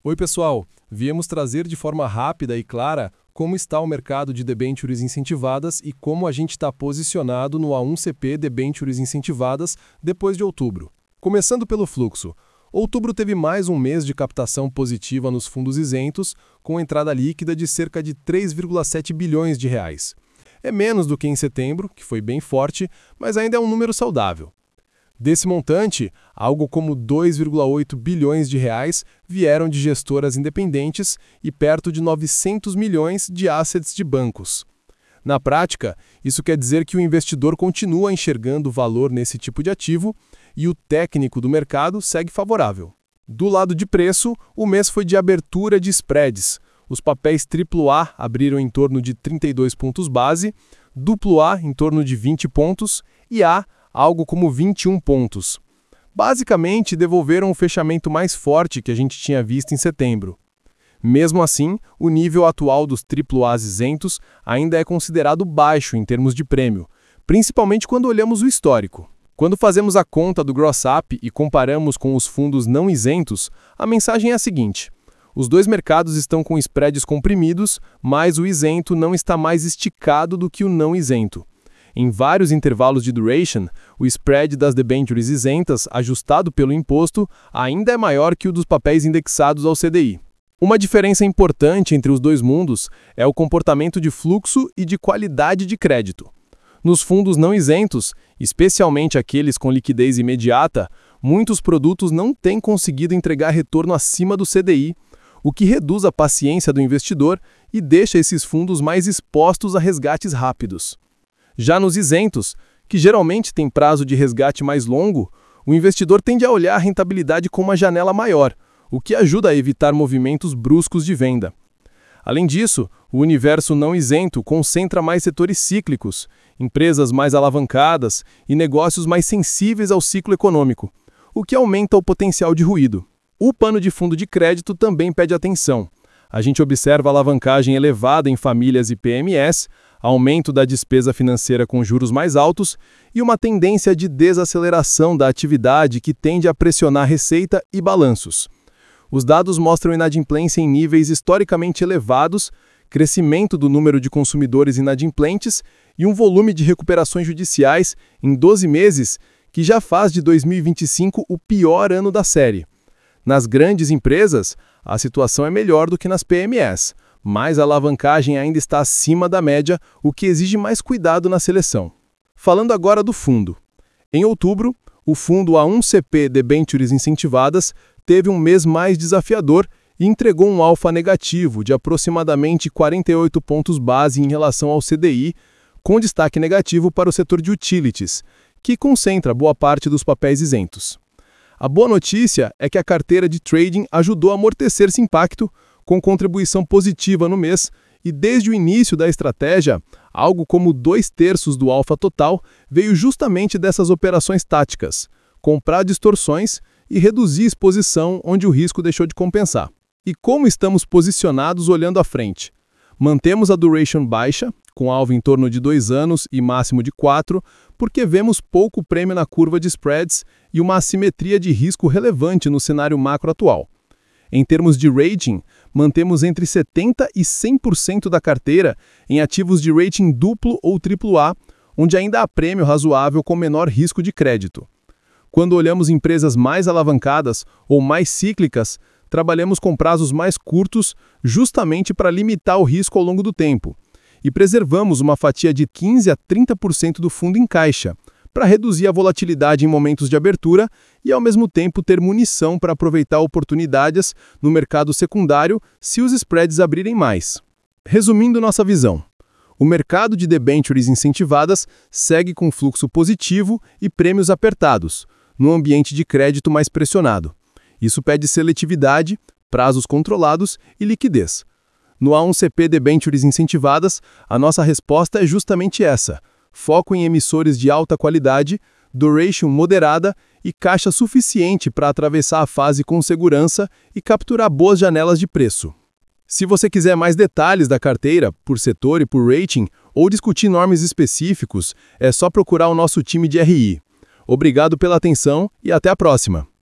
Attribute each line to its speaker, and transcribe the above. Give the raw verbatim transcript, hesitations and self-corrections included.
Speaker 1: Oi, pessoal! Viemos trazer de forma rápida e clara como está o mercado de debêntures incentivadas e como a gente está posicionado no A um C P debêntures incentivadas depois de outubro. Começando pelo fluxo. Outubro teve mais um mês de captação positiva nos fundos isentos, com entrada líquida de cerca de três vírgula sete bilhões de reais. É menos do que em setembro, que foi bem forte, mas ainda é um número saudável. Desse montante, algo como dois vírgula oito bilhões de reais vieram de gestoras independentes e perto de novecentos milhões de assets de bancos. Na prática, isso quer dizer que o investidor continua enxergando valor nesse tipo de ativo e o técnico do mercado segue favorável. Do lado de preço, o mês foi de abertura de spreads. Os papéis triplo A abriram em torno de trinta e dois pontos base, duplo A em torno de vinte pontos e A algo como vinte e um pontos. Basicamente, devolveram o fechamento mais forte que a gente tinha visto em setembro. Mesmo assim, o nível atual dos triplo As isentos ainda é considerado baixo em termos de prêmio, principalmente quando olhamos o histórico. Quando fazemos a conta do gross up e comparamos com os fundos não isentos, a mensagem é a seguinte: os dois mercados estão com spreads comprimidos, mas o isento não está mais esticado do que o não isento. Em vários intervalos de duration, o spread das debêntures isentas, ajustado pelo imposto, ainda é maior que o dos papéis indexados ao C D I. Uma diferença importante entre os dois mundos é o comportamento de fluxo e de qualidade de crédito. Nos fundos não isentos, especialmente aqueles com liquidez imediata, muitos produtos não têm conseguido entregar retorno acima do C D I, o que reduz a paciência do investidor e deixa esses fundos mais expostos a resgates rápidos. Já nos isentos, que geralmente têm prazo de resgate mais longo, o investidor tende a olhar a rentabilidade com uma janela maior, o que ajuda a evitar movimentos bruscos de venda. Além disso, o universo não isento concentra mais setores cíclicos, empresas mais alavancadas e negócios mais sensíveis ao ciclo econômico, o que aumenta o potencial de ruído. O pano de fundo de crédito também pede atenção. A gente observa alavancagem elevada em famílias e P M Es, aumento da despesa financeira com juros mais altos e uma tendência de desaceleração da atividade que tende a pressionar receita e balanços. Os dados mostram inadimplência em níveis historicamente elevados, crescimento do número de consumidores inadimplentes e um volume de recuperações judiciais em doze meses, que já faz de dois mil e vinte e cinco o pior ano da série. Nas grandes empresas, a situação é melhor do que nas P M Es, mas a alavancagem ainda está acima da média, o que exige mais cuidado na seleção. Falando agora do fundo. Em outubro, o fundo A um C P debêntures incentivadas teve um mês mais desafiador e entregou um alfa negativo de aproximadamente quarenta e oito pontos base em relação ao C D I, com destaque negativo para o setor de utilities, que concentra boa parte dos papéis isentos. A boa notícia é que a carteira de trading ajudou a amortecer esse impacto, com contribuição positiva no mês, e desde o início da estratégia, algo como dois terços do alfa total veio justamente dessas operações táticas, comprar distorções e reduzir exposição onde o risco deixou de compensar. E como estamos posicionados olhando à frente? Mantemos a duration baixa, com alvo em torno de dois anos e máximo de quatro, porque vemos pouco prêmio na curva de spreads e uma assimetria de risco relevante no cenário macro atual. Em termos de rating, mantemos entre setenta por cento e cem por cento da carteira em ativos de rating duplo ou triplo A, onde ainda há prêmio razoável com menor risco de crédito. Quando olhamos empresas mais alavancadas ou mais cíclicas, trabalhamos com prazos mais curtos justamente para limitar o risco ao longo do tempo. E preservamos uma fatia de quinze a trinta por cento do fundo em caixa, para reduzir a volatilidade em momentos de abertura e, ao mesmo tempo, ter munição para aproveitar oportunidades no mercado secundário se os spreads abrirem mais. Resumindo nossa visão, o mercado de debêntures incentivadas segue com fluxo positivo e prêmios apertados, num ambiente de crédito mais pressionado. Isso pede seletividade, prazos controlados e liquidez. No A um C P debêntures incentivadas, a nossa resposta é justamente essa: foco em emissores de alta qualidade, duration moderada e caixa suficiente para atravessar a fase com segurança e capturar boas janelas de preço. Se você quiser mais detalhes da carteira, por setor e por rating, ou discutir nomes específicos, é só procurar o nosso time de R I. Obrigado pela atenção e até a próxima!